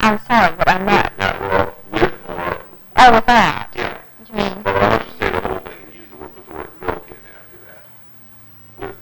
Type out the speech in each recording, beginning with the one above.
I'm sorry, but I'm not. Not well, with or. Oh, without. Yeah. What do you mean? Well, why don't you say the whole thing and use put the word milk in after that? With.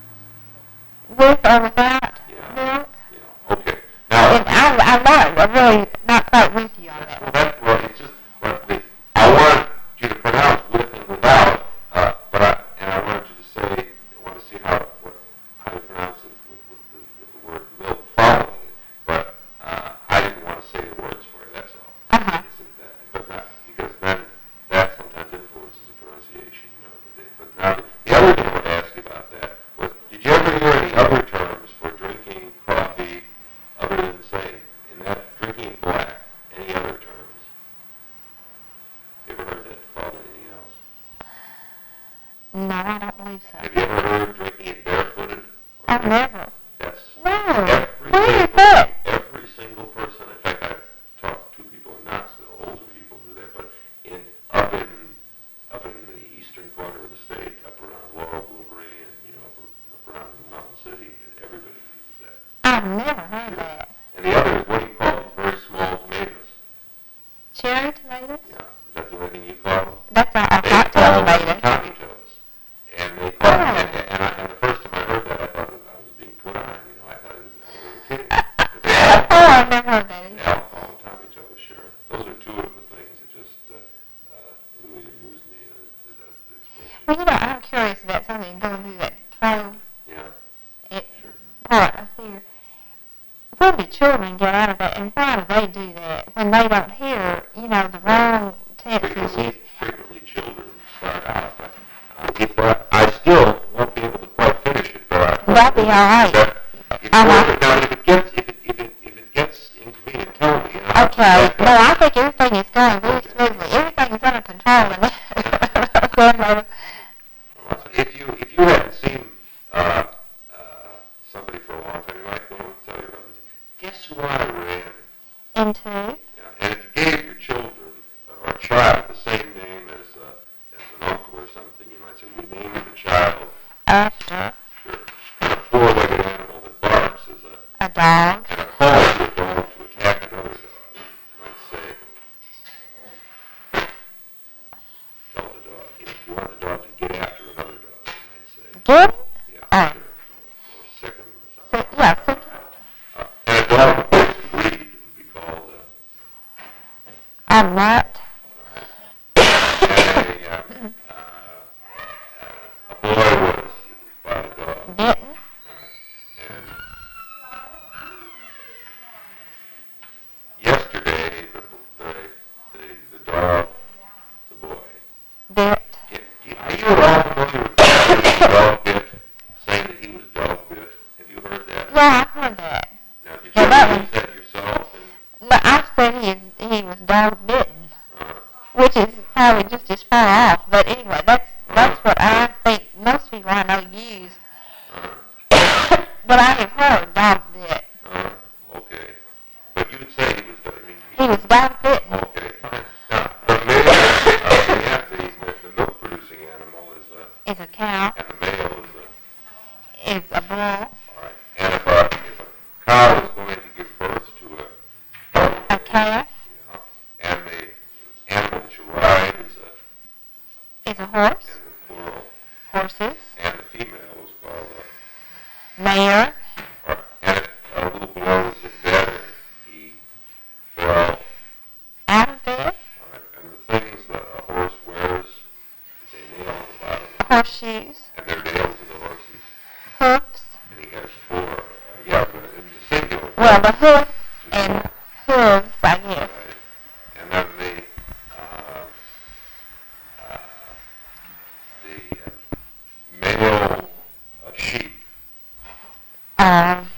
With or without Yeah. milk? Yeah. Okay. Now. And I'm really not quite with you on that. Well, that's right. It's just. I want you to pronounce with and without, I wanted you to say. I want to see how you pronounce it with the word milk following it. But I didn't want to say the words for it. That's all. Uh-huh. But not because then that sometimes influences the pronunciation. But now the other thing I want to ask you about that was, did you ever hear any other terms for drinking coffee other than say in that drinking black? Any other terms? You ever heard that called anything else? No, I don't believe so. Have you ever heard drinking it barefooted? I've never. That's No. Where is that? every single person. In fact, I've talked to people in Knoxville, older people do that, but up in the eastern corner of the state, up around Laurel, Bloomery, and up around Mountain City, everybody uses that. I've never heard that. And the other is what do you call these very small tomatoes? Cherry tomatoes? Yeah, is that the only thing you call them? That's our cocktail tomato. Tommy toes. And they call and the first time I heard that, I thought I was being put on. I thought it was kidding. Oh, I've never heard that either. Alcohol and Tommy toes, sure. Those are two of the things that just really amused me. Well, I'm curious about something going through that throw Sure. part up there. What do children get out of that, and why do they do that when they don't hear, the wrong text? Frequently children start out. I still won't be able to quite finish it, but that'd be all right. Now, if it gets into me and tell me. Okay. No, I think everything is going very smoothly. Everything is under control. If you hadn't seen somebody for a long time, you might go and tell your husband, guess who I ran into? Yeah, and if you gave your children or a child the same name as an uncle or something, you might say, we named the child After? Sure. And a four-legged animal that barks is a dog. And a call to a dog to attack another dog. You might say, tell the dog, if you want the dog to get after another dog, you might say. Get? Yeah, sure. Or sick him or something. Yeah, sick. And a dog of this breed would be called I'm not. A boy was by a dog. Bitten. And yesterday, the dog, the boy. Bit. Are you at all familiar with the dog bit, saying that he was dog bit? Have you heard that? Yeah, I've heard that. Now, did you ever use that yourself? No, I've said he was dog bitten, which is probably just as far off. But anyway, that's what I think most people I know use. But I have heard dog bit. Okay. But you would say he was dog bitten. He was dog bitten. Okay, fine. Now, the male, the milk-producing animal is a cow. And the male is a bull. All right. And if a cow is going to give birth to a calf. And the animal that you ride is a horse. And the plural. Horses. And the female is called mare. And if a little boy was in bed and he fell out of bed. All right. And the things that a horse wears is a nail on the bottom. Horseshoes. And they're nailed to the horses. Hoofs. And he has four. But in the singular. Well, the hoof and hooves, I guess. Right. And then the male sheep.